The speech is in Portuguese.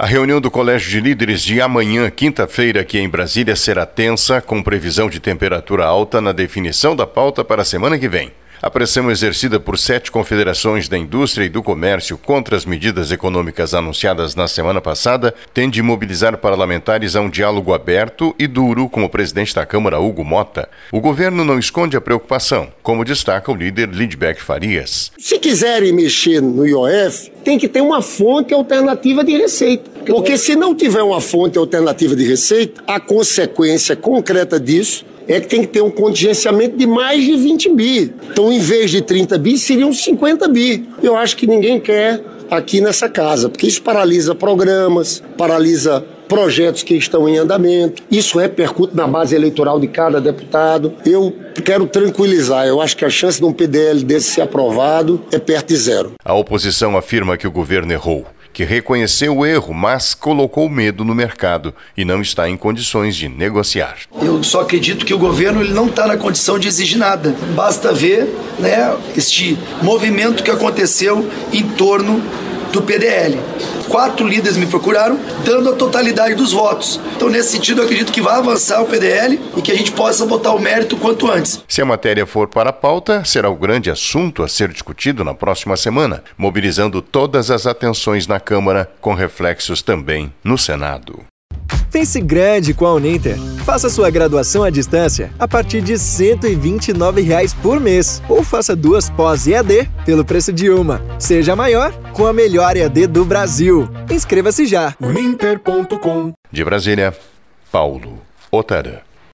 A reunião do Colégio de Líderes de amanhã, quinta-feira, aqui em Brasília, será tensa, com previsão de temperatura alta na definição da pauta para a semana que vem. A pressão exercida por 7 confederações da indústria e do comércio contra as medidas econômicas anunciadas na semana passada tende a mobilizar parlamentares a um diálogo aberto e duro com o presidente da Câmara, Hugo Motta. O governo não esconde a preocupação, como destaca o líder Lindbergh Farias. Se quiserem mexer no IOF, tem que ter uma fonte alternativa de receita. Porque se não tiver uma fonte alternativa de receita, a consequência concreta disso é que tem que ter um contingenciamento de mais de 20 bi. Então, em vez de 30 bi, seriam 50 bi. Eu acho que ninguém quer aqui nessa casa, porque isso paralisa programas, paralisa projetos que estão em andamento. Isso repercute na base eleitoral de cada deputado. Eu quero tranquilizar. Eu acho que a chance de um PDL desse ser aprovado é perto de zero. A oposição afirma que o governo errou, que reconheceu o erro, mas colocou medo no mercado e não está em condições de negociar. Eu só acredito que o governo ele não está na condição de exigir nada. Basta ver, este movimento que aconteceu em torno do PDL. 4 líderes me procuraram, dando a totalidade dos votos. Então, nesse sentido, eu acredito que vai avançar o PDL e que a gente possa botar o mérito quanto antes. Se a matéria for para a pauta, será o grande assunto a ser discutido na próxima semana, mobilizando todas as atenções na Câmara, com reflexos também no Senado. Pense grande com a Uninter. Faça sua graduação à distância a partir de R$ 129,00 por mês. Ou faça 2 pós-EAD pelo preço de uma. Seja maior com a melhor EAD do Brasil. Inscreva-se já. Uninter.com. De Brasília, Paulo Otarã.